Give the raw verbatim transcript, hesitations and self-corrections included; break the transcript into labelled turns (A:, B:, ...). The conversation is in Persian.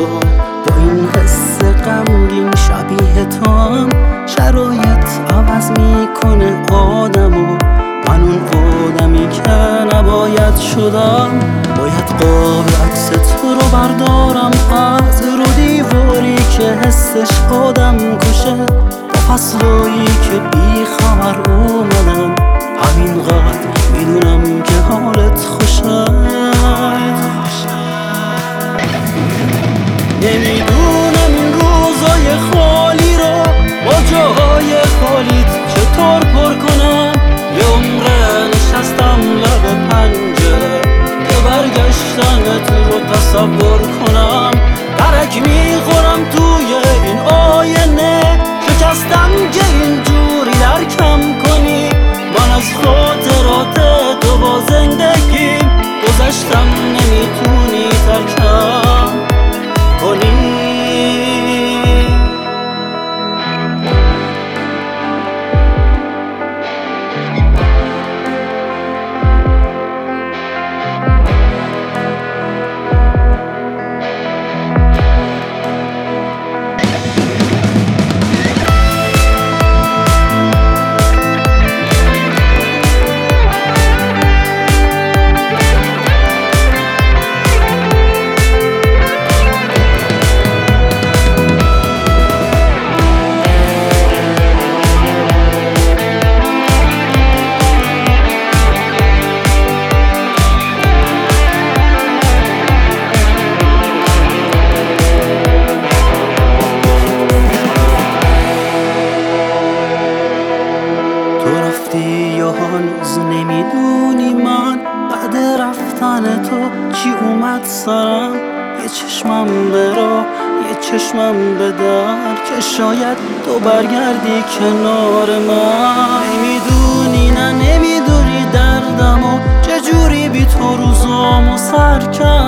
A: کن. با این حس غمگین شبیه تو هم شرایط عوض میکنه آدمو. من اون آدمی که نباید شدم، باید قاب عکس تو رو بردارم از رو دیواری که حسش آدم کشه. با فصلایی که بی خبر اومدن، همینقدر میدونم که حالت خوشه. نمیدونم این روزای خالی رو با جاهای خالیت چطور پر کنم. یه عمره نشستم لب پنجره که برگشتنت رو تصور کنم. درک میخورم توی این آینه، شکستم که اینجوری درکم کنی. من از خاطرات تو با زندگیم گذشتم، نمیتونی ترکم کنی. یا هنوز نمیدونی من بعد رفتن تو چی اومد سرم. یه چشمم به راه، یه چشمم به در، که شاید تو برگردی کنار من. نمیدونی نه نمیدونی دردمو چجوری بی تو روزامو سر کرد.